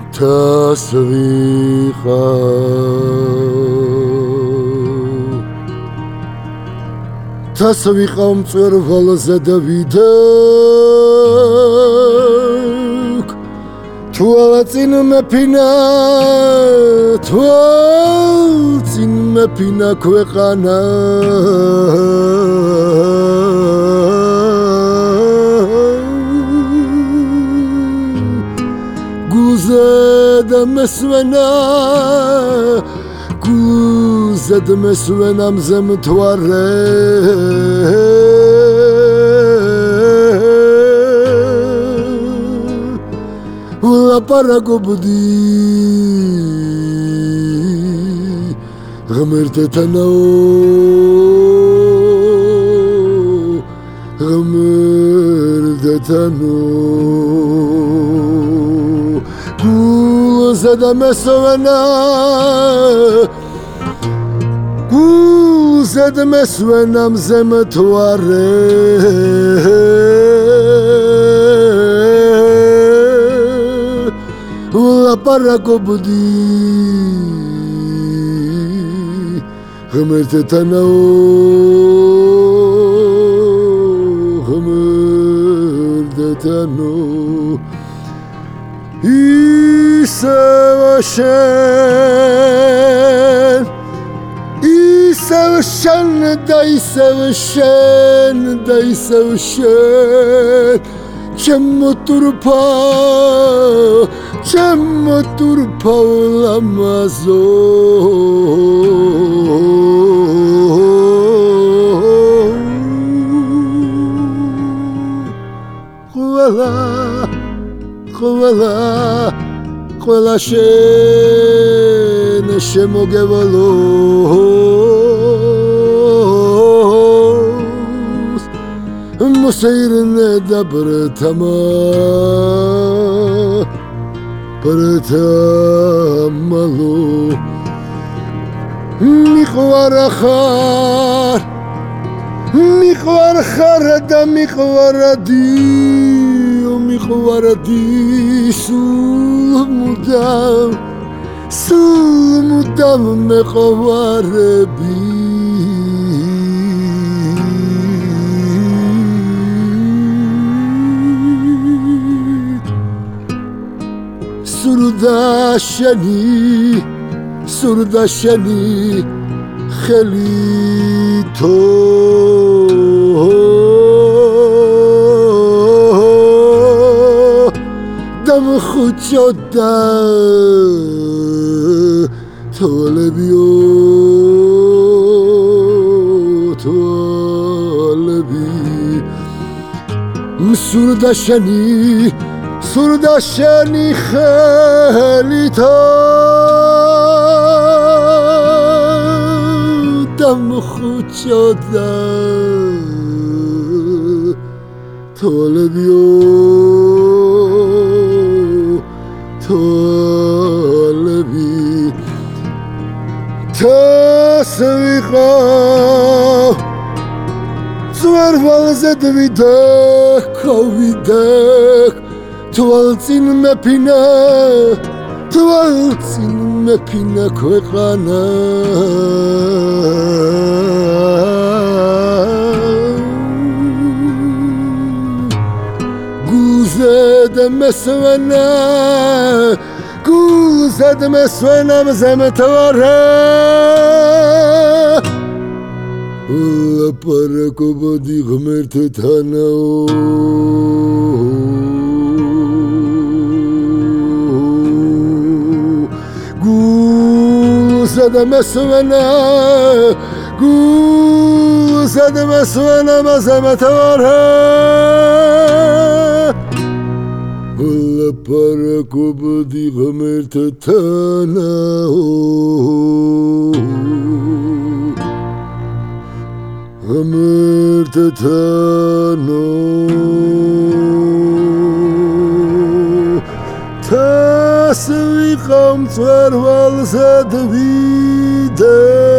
თასვიყავ მწვერვალზე და ვიდექ თვალწინ მეფინა ქვეყანა გულზედ მესვენა მზე მთვარე ვლაპარაკობდი ღმერთთანო გულზედ მესვენა მზე მთვარე ვლაპარაკობდი ღმერთთანო ისევ შენ და ისევ შენ ჩემო თურფა ვლამაზო ყველა შენ შემოგევალო მოსეირნე და ბრთამალო მიყვარ ხარ და მიყვარდი სულ მუდამ მეყვარები სურდა შენი ხელითო დამხუჭოდა თვალებიო სურდა შენი ხელითო დამხუჭოდა თვალებიო თასვიყავ მწვერვალზე და ვიდექ თვალწინ მეფინა ქვეყანა გულზედ მესვენა მზე მთვარე ვლაპარაკობდი ღმერთთანო გულზედ მესვენა მზე მთვარე ვლაპარაკობდი ღმერთთანო თასვიყავ მწვერვალზე და ვიდექ